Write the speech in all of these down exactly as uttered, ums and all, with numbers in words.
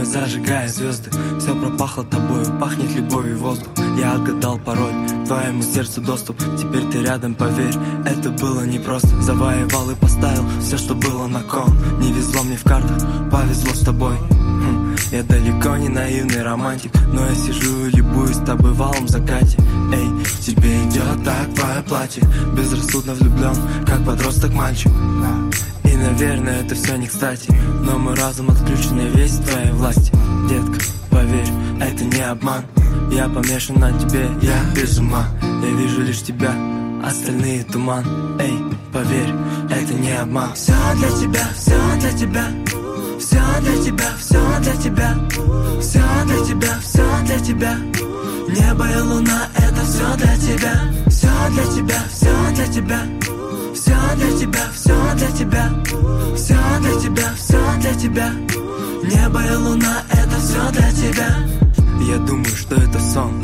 ночной зажигая звезды. Все пропахло тобою, пахнет любовью воздух. Я отгадал пароль, твоему сердцу доступ. Теперь ты рядом, поверь, это было непросто. Завоевал и поставил все, что было на кон. Не везло мне в картах, повезло с тобой. хм, Я далеко не наивный романтик, но я сижу и любуюсь тобой в алом закате. Эй, тебе идет так твое платье. Безрассудно влюблен, как подросток мальчик. И, наверное, это все не кстати, но мой разум отключен, я весь в твоей власти. Детка, поверь, это не обман. Я помешан на тебе, я без ума. Я вижу лишь тебя, остальные туман. Эй, поверь, это не обман. Все для тебя, все для тебя. Все для тебя, все для тебя. Все для тебя, все для тебя. Небо и луна, это все для тебя. Все для тебя, все для тебя. Все для тебя, все для тебя. Все для тебя, все для тебя. Небо и луна, это все для тебя. Я думаю, что это сон.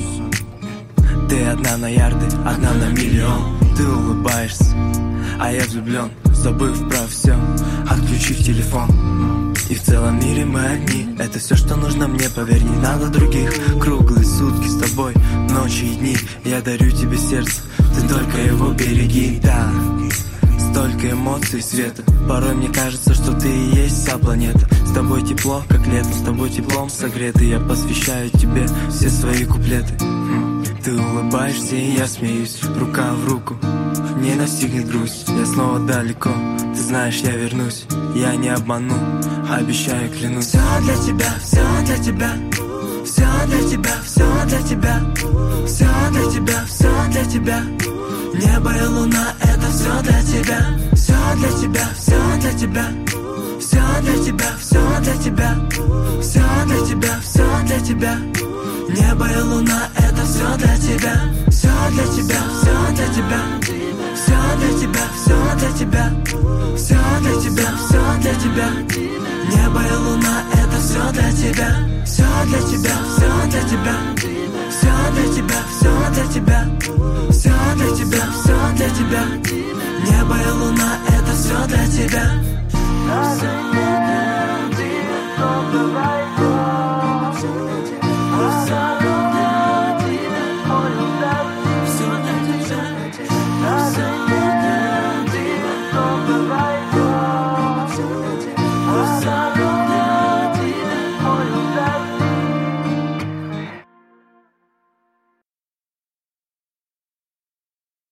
Ты одна на ярды, одна на миллион. Ты улыбаешься, а я влюблен. Забыв про все, отключив телефон. И в целом мире мы одни. Это все, что нужно мне, поверь, не надо других. Круглые сутки с тобой, ночи и дни. Я дарю тебе сердце, ты только его береги. Да, столько эмоций и света. Порой мне кажется, что ты и есть вся планета. С тобой тепло, как летом, с тобой теплом согретый. Я посвящаю тебе все свои куплеты. хм. Ты улыбаешься, и я смеюсь. Рука в руку, не настигнет грусть. Я снова далеко, ты знаешь, я вернусь. Я не обману, обещаю, клянусь. Все для тебя, все для тебя. Все для тебя, все для тебя. Все для тебя, все для тебя. Небо и луна, это все для тебя. Все для тебя, все для тебя. Все для тебя, все для тебя. Все для тебя, все для тебя. Небо и луна, это все для тебя. Все для тебя, все для тебя. Все для тебя, все для тебя. Все для тебя, все для тебя. Небо и луна, это все для тебя. Все для тебя, все для тебя. Все для тебя, все для тебя. Все для тебя, все для тебя. Небо и луна, это все для тебя.